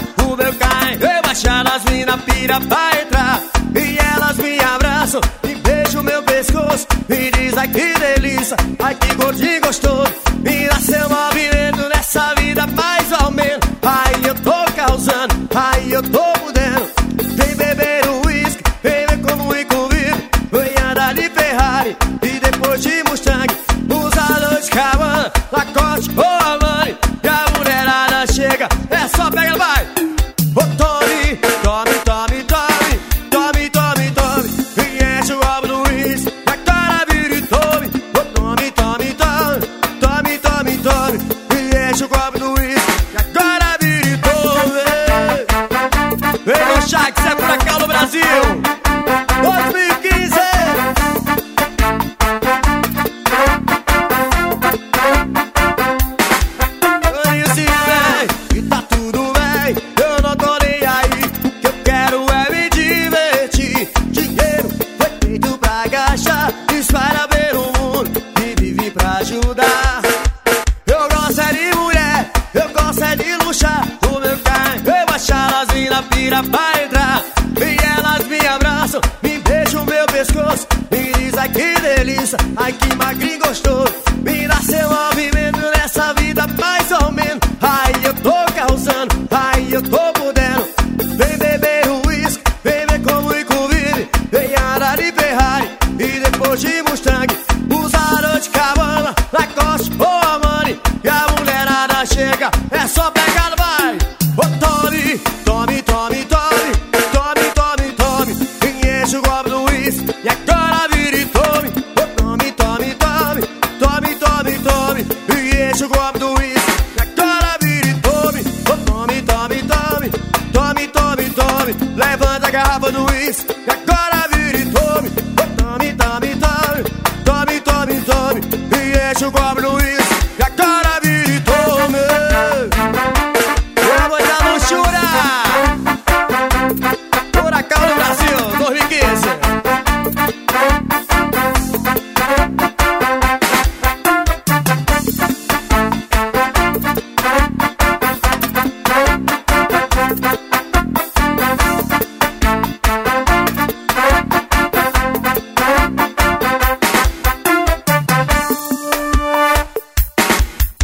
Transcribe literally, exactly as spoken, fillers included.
o meu carro eu baixar, as mina pira pra entrar e elas me abraçam e beijam meu pescoço e diz ai que delícia, ai que gordinho gostoso. Me dá seu movimento nessa vida mais ou menos. Aí eu tô causando, aí eu tô mudando. Vem beber o uísque, vem ver como o Rico vive. Vem andar de Ferrari e depois de Mustang. Usa Dolce and Gabbana, Lacoste ou Armani. E a mulherada chega, é só pega, vai. Ô tome, tome, tome, tome, tome, tome, tome. E enche o copo do uísque, na cara vira e tome. Ô tome, tome, tome, tome, tome, tome. E enche o copo do uísque, e agora vira e tome. Vem no chá que cê é furacão no Brasil dois mil e quinze. Conheci bem e tá tudo bem, eu não tô nem aí. O que eu quero é me divertir. Dinheiro foi feito pra gastar, espalha pelo mundo e vive pra ajudar. Eu gosto é de mulher, eu gosto é de luxar. O meu carro eu baixar, as mina pira pra entrar e elas me abraçam, me beijam meu pescoço e diz ai que delícia, ai que magrinho gostoso. Me dá seu movimento nessa vida mais ou menos. Aí eu tô causando, aí eu tô podendo. Vem beber o uísque, vem ver como o Rico vive. Vem andar de Ferrari e depois de Mustang. Usa Dolce and Gabbana, Lacoste ou Armani. E a mulherada chega, é só pegar no vai. Ô tome, tome, tome, tome, tome, tome, tome. E enche o copo do uísque, e agora vira e tome. Ô tome, tome, tome, tome, tome, tome. E enche o copo do uísque, e agora vira e tome. Ô tome, tome, tome, tome, tome, tome. Levanta a garrafa do uísque, e agora vira e tome. Ô tome, tome, tome, tome, tome, tome. E enche o copo do uísque.